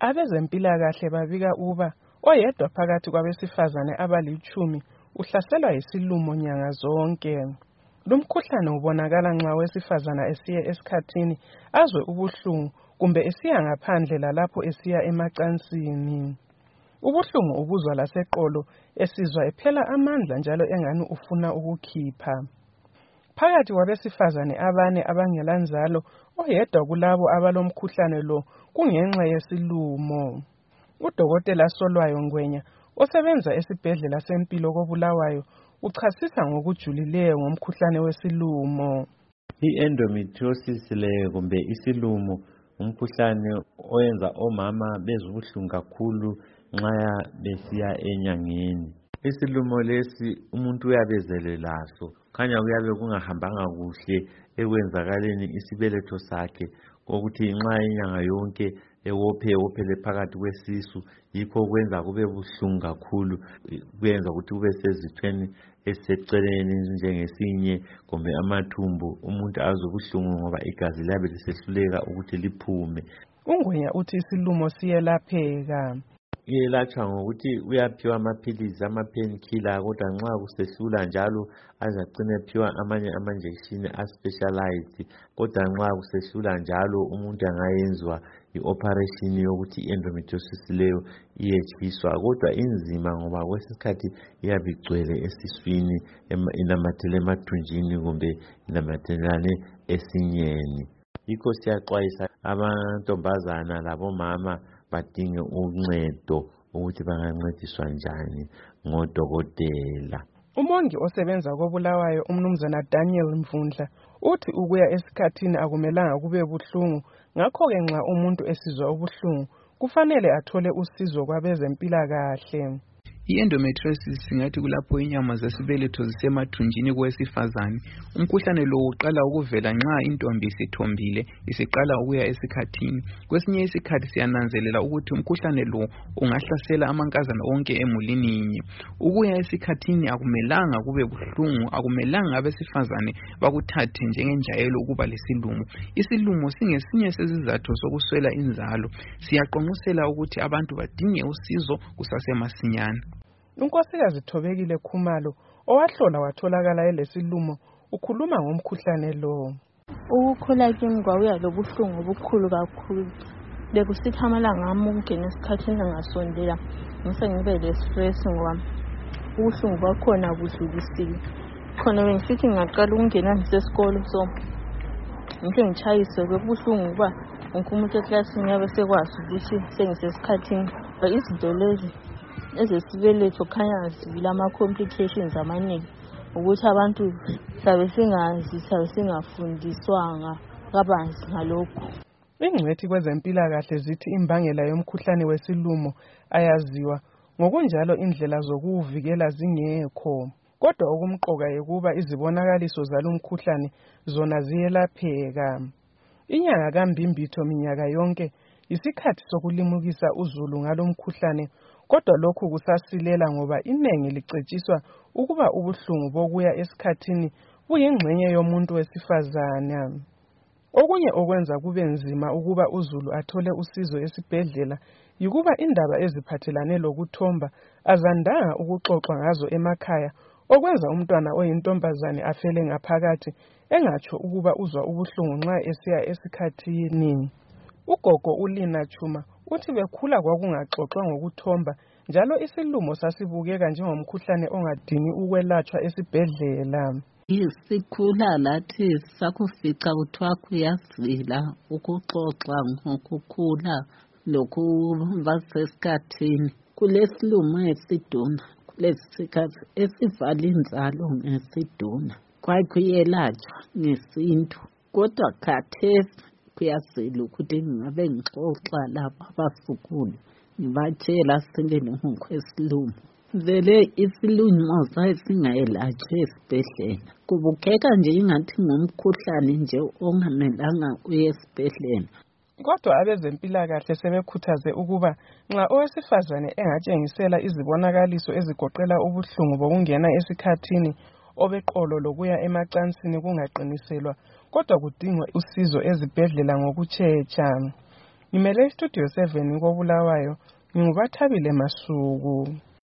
Abezempilakahle babika ukuba oyedwa phakathi kwabesifazane abali-10 uhlaselwa yisilumo nyanga zonke. Lumkhuhlane ubonakala nxa owesifazana esiye esikhathini azwe ubuhlungu kumbe esiya ngaphandle lalapho esiya emacansini. Ubuhlungu ubuzwa laseqolo, esizwa ephela amandla njalo engani ufuna ukukhipha. Phakathi kwabesifazane 4 abangela nzalo, oyedwa kulabo abalomkhuhlane lo kungenxa yesilumo. Udokotela Solwayo Ngwenya osebenza esibhedlela sempilo koBulawayo uchasisa ngokujulileyo ngomkhuhlane wesilumo. I-endometriosis le kumbe isilumo umkhuhlane oyenza omama bezubuhlungu kakhulu nxa besiya enyangeni. Isilumo lesi umuntu uyabezele laso, khanya kuyabe kungahambanga kuhle ekwenzakaleni isibeletho sakhe, ukuthi nxa inyanga yonke ewophele phakathi kwesisu, yikho kwenza kube buhlungu kakhulu, kwenza ukuthi kube sezithweni esiseceleni njengesinye kumbe amathumbu, umuntu azwe ubuhlungu ngoba igazi liyabe lisehluleka ukuthi liphume. Ungwenya uthi isilumo siyelapheka. Iyelatshwa ngokuthi uyaphiwa amaphilisi, ama-painkiller, kodwa nxa kusehlula njalo azacine ephiwa amanye ama-injection a-specialized. Kodwa nxa kusehlula njalo umuntu angayenzwa i-operation yokuthi i-endometriosis leyo iyetshiswa, kodwa inzima ngoba kwesikhathi iyabe igcwele esiswini, inamathele emathunjini kumbe inamathelane esinyeni. Yikho siyaxwayisa amantombazana labomama badinge uncedo ukuthi bangancediswa njani ngodokotela. Umongi osebenza koBulawayo umnumzana Daniel Mvundla uthi ukuya esikhathini akumelanga kube buhlungu, ngakho-ke nxa umuntu esizwa ubuhlungu kufanele athole usizo kwabezempilakahle. I-endometriosis singathi kulapho inyama zesibeletho zisemathunjini kowesifazane. Umkhuhlane lo uqala ukuvela nxa intombi isithombile, isiqala ukuya esikhathini. Kwesinye isikhathi siyananzelela ukuthi umkhuhlane lo ungahlasela amankazana onke emulini yinye. Ukuya esikhathini akumelanga kube buhlungu, akumelanga abesifazane bakuthathe njengenjayelo ukuba lesilumo. Isilumo singesinye sezizatho sokuswela inzalo. Siyaqonqosela ukuthi abantu badinge usizo kusasemasinyane. Unkosikazi Thobekile Khumalo owahlola watholakala elesilumo ukhuluma ngomkhuhlane lo. Ukukhula kimi kwawuya lobuhlungu obukhulu kakhulu. Bekusithi amalanga ami ukungena esikhathini engasondela ngibe le-stress ngoba ubuhlungu bakhona budlulisile. Khona bengisithi ngaqala ukungena ngisesikolo so ngike ngitshayise bebuhlungu kuba wonke umuntu eklasini yabe sekwazi ukuthi sengisesikhathini. Izinto lezi ezesibeletho khanya zivile ama-complications amaningi ukuthi abantu sabe singafundiswanga kabanzi ngalokhu. Ingcwethi kwezempilakahle zithi imbangela yomkhuhlane wesilumo ayaziwa, ngokunjalo indlela zokuwuvikela zingekho. Kodwa okumqoka yikuba izibonakaliso zalumkhuhlane zona ziyelapheka. Inyanga kaMbimbitho minyaka yonke isikhathi sokulimukisa uzulu ngalomkhuhlane, kodwa lokhu kusasilela ngoba inengi licetshiswa ukuba ubuhlungu bokuya esikhathini buyingxenye yomuntu wesifazana. Okunye okwenza kube nzima ukuba uzulu athole usizo esibhedlela yikuba indaba eziphathelane lokuthomba azandanga ukuxoxwa ngazo emakhaya, okwenza umntwana oyintombazane afele ngaphakathi engatsho ukuba uzwa ubuhlungu nxa esiya esikhathini. Ugogo uLina Chuma uthi bekhula kwakungaxoxwa ngokuthomba, njalo isilumo sasibukeka njengomkhuhlane ongadingi ukwelatshwa esibhedlela. Sikhula lathi sakufica kuthiwa kuyazila ukuxoxa ngokukhula lokuba sesikhathini. Kulesilumo esiduna, kulesikhathi esivala inzalo ngesiduna, kwakuyelatshwa ngesintu, kodwa khathesi kuyazila ukuthi ngabe ngixoxa laba abasukulu ngibatshela singene ngokwesilumo. Vele isilumo sasingayelatshwa esibhedlela, kubukeka nje ingathi ngumkhuhlane nje ongamelanga uye esibhedlela. Kodwa abezempilakahle sebekhuthaze ukuba nxa owesifazane engatshengisela izibonakaliso ezigoqela ubuhlungu bokungena esikhathini, obeqolo lokuya emacansini kungaqiniselwa, kodwa kudingwa usizo ezibhedlela ngokutshetsha. Ngimele iStudio 7 koBulawayo, nginguBathabile Masuku.